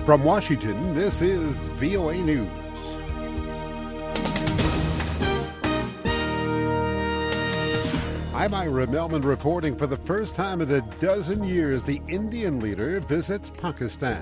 From Washington, this is VOA News. I'm Ira Melman reporting. For the first time in a dozen years, the Indian leader visits Pakistan.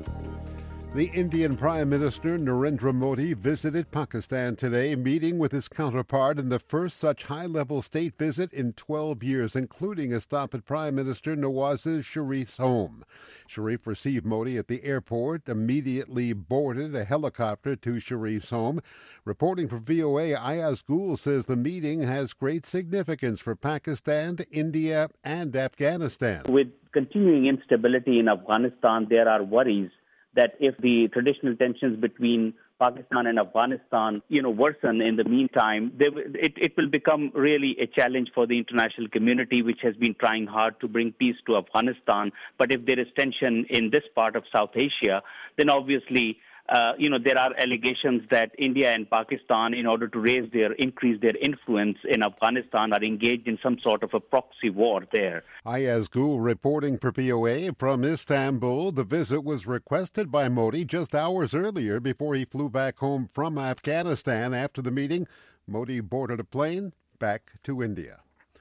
The Indian Prime Minister Narendra Modi visited Pakistan today, meeting with his counterpart in the first such high-level state visit in 12 years, including a stop at Prime Minister Nawaz Sharif's home. Sharif received Modi at the airport, immediately boarded a helicopter to Sharif's home. Reporting for VOA, Ayaz Gul says the meeting has great significance for Pakistan, India, and Afghanistan. With continuing instability in Afghanistan, there are worries that if the traditional tensions between Pakistan and Afghanistan, worsen in the meantime, it will become really a challenge for the international community, which has been trying hard to bring peace to Afghanistan. But if there is tension in this part of South Asia, then obviously there are allegations that India and Pakistan, in order to increase their influence in Afghanistan, are engaged in some sort of a proxy war there. Ayaz Gul reporting for VOA from Istanbul. The visit was requested by Modi just hours earlier before he flew back home from Afghanistan. After the meeting, Modi boarded a plane back to India.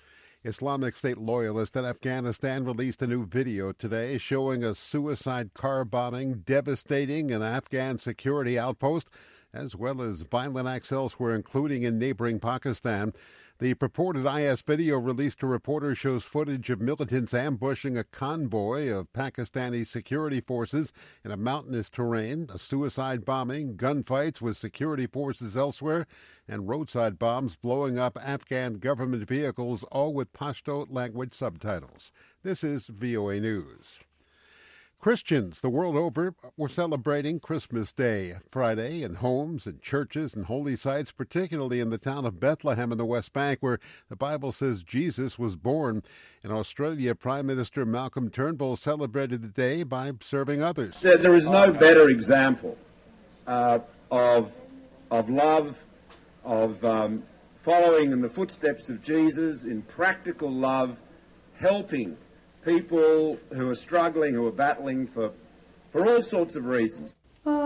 Islamic State loyalists in Afghanistan released a new video today showing a suicide car bombing devastating an Afghan security outpost, as well as violent acts elsewhere, including in neighboring Pakistan. The purported IS video released to reporters shows footage of militants ambushing a convoy of Pakistani security forces in a mountainous terrain, a suicide bombing, gunfights with security forces elsewhere, and roadside bombs blowing up Afghan government vehicles, all with Pashto language subtitles. This is VOA News. Christians the world over were celebrating Christmas Day Friday in homes and churches and holy sites, particularly in the town of Bethlehem in the West Bank, where the Bible says Jesus was born. In Australia, Prime Minister Malcolm Turnbull celebrated the day by serving others. There is no better example of love, of following in the footsteps of Jesus in practical love, helping people who are struggling, who are battling for all sorts of reasons.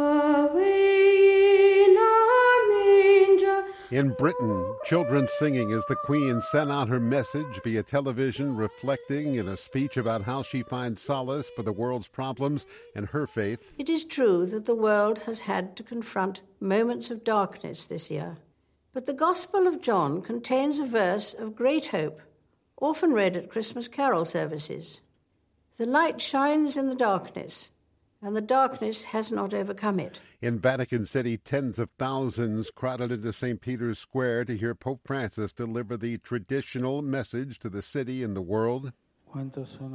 In Britain, children singing as the Queen sent out her message via television, reflecting in a speech about how she finds solace for the world's problems and her faith. It is true that the world has had to confront moments of darkness this year, but the Gospel of John contains a verse of great hope, often read at Christmas carol services. The light shines in the darkness, and the darkness has not overcome it. In Vatican City, tens of thousands crowded into St. Peter's Square to hear Pope Francis deliver the traditional message to the city and the world. And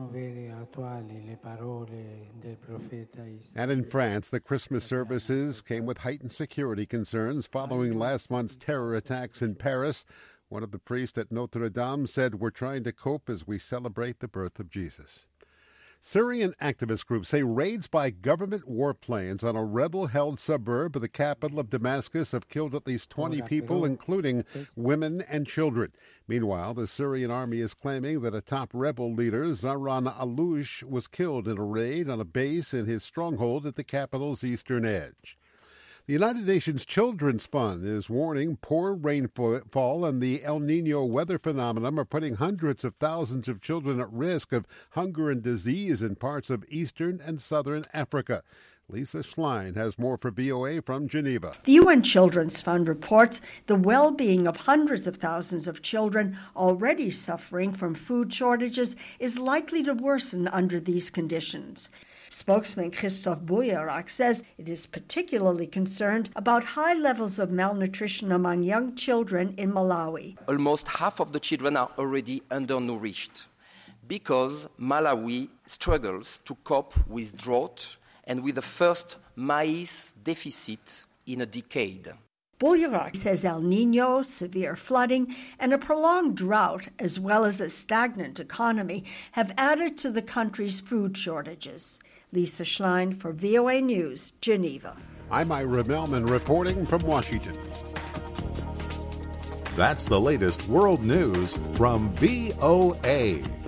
in France, the Christmas services came with heightened security concerns following last month's terror attacks in Paris. One of the priests at Notre Dame said, "We're trying to cope as we celebrate the birth of Jesus." Syrian activist groups say raids by government warplanes on a rebel-held suburb of the capital of Damascus have killed at least 20 people, including women and children. Meanwhile, the Syrian army is claiming that a top rebel leader, Zahran Aloush, was killed in a raid on a base in his stronghold at the capital's eastern edge. The United Nations Children's Fund is warning poor rainfall and the El Nino weather phenomenon are putting hundreds of thousands of children at risk of hunger and disease in parts of eastern and southern Africa. Lisa Schlein has more for VOA from Geneva. The UN Children's Fund reports the well-being of hundreds of thousands of children already suffering from food shortages is likely to worsen under these conditions. Spokesman Christophe Bouillerac says it is particularly concerned about high levels of malnutrition among young children in Malawi. Almost half of the children are already undernourished because Malawi struggles to cope with drought and with the first maize deficit in a decade. Bouillerac says El Nino, severe flooding, and a prolonged drought, as well as a stagnant economy, have added to the country's food shortages. Lisa Schlein for VOA News, Geneva. I'm Ira Melman reporting from Washington. That's the latest world news from VOA.